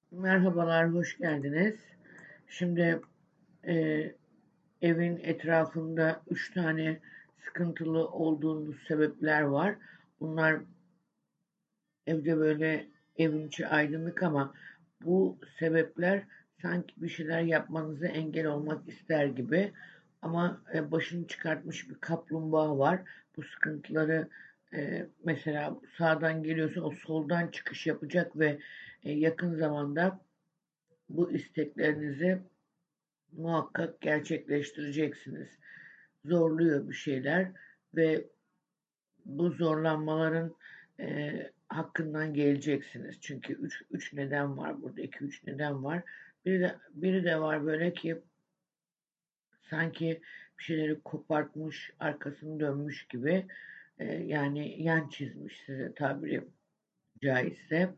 Merhabalar, hoş geldiniz. Şimdi e, evin etrafında 3 tane sıkıntılı olduğunuz sebepler var. Bunlar evde böyle evin içi aydınlık ama bu sebepler sanki bir şeyler yapmanıza engel olmak ister gibi. Ama başını çıkartmış bir kaplumbağa var. Bu sıkıntıları mesela sağdan geliyorsa o soldan çıkış yapacak ve yakın zamanda bu isteklerinizi muhakkak gerçekleştireceksiniz. Zorluyor bir şeyler ve bu zorlanmaların hakkından geleceksiniz. Çünkü üç neden var burada. 2-3 neden var. Biri de var böyle ki sanki bir şeyleri kopartmış, arkasını dönmüş gibi yani yan çizmiş size tabiri caizse.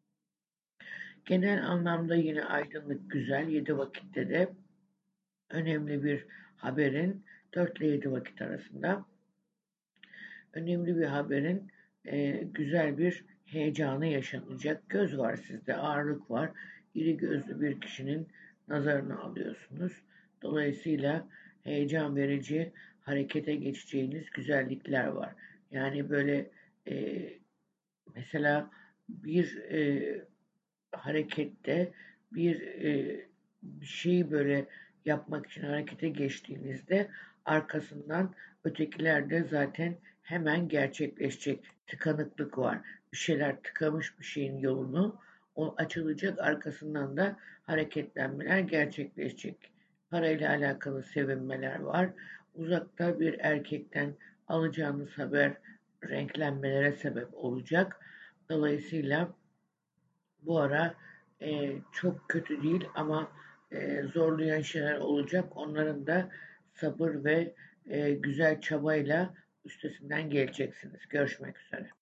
Genel anlamda yine aydınlık, güzel, 7 vakitte de önemli bir haberin 4 ile 7 vakit arasında önemli bir haberin güzel bir heyecanı yaşanacak. Göz var sizde, ağırlık var. İri gözlü bir kişinin nazarını alıyorsunuz. Dolayısıyla heyecan verici, harekete geçeceğiniz güzellikler var. Yani böyle e, mesela bir harekette bir şeyi böyle yapmak için harekete geçtiğinizde arkasından ötekiler de zaten hemen gerçekleşecek. Tıkanıklık var. Bir şeyler tıkamış bir şeyin yolunu. O açılacak, arkasından da hareketlenmeler gerçekleşecek. Parayla alakalı sevinmeler var. Uzakta bir erkekten alacağınız haber renklenmelere sebep olacak. Dolayısıyla bu ara çok kötü değil ama zorlayan şeyler olacak. Onların da sabır ve güzel çabayla üstesinden geleceksiniz. Görüşmek üzere.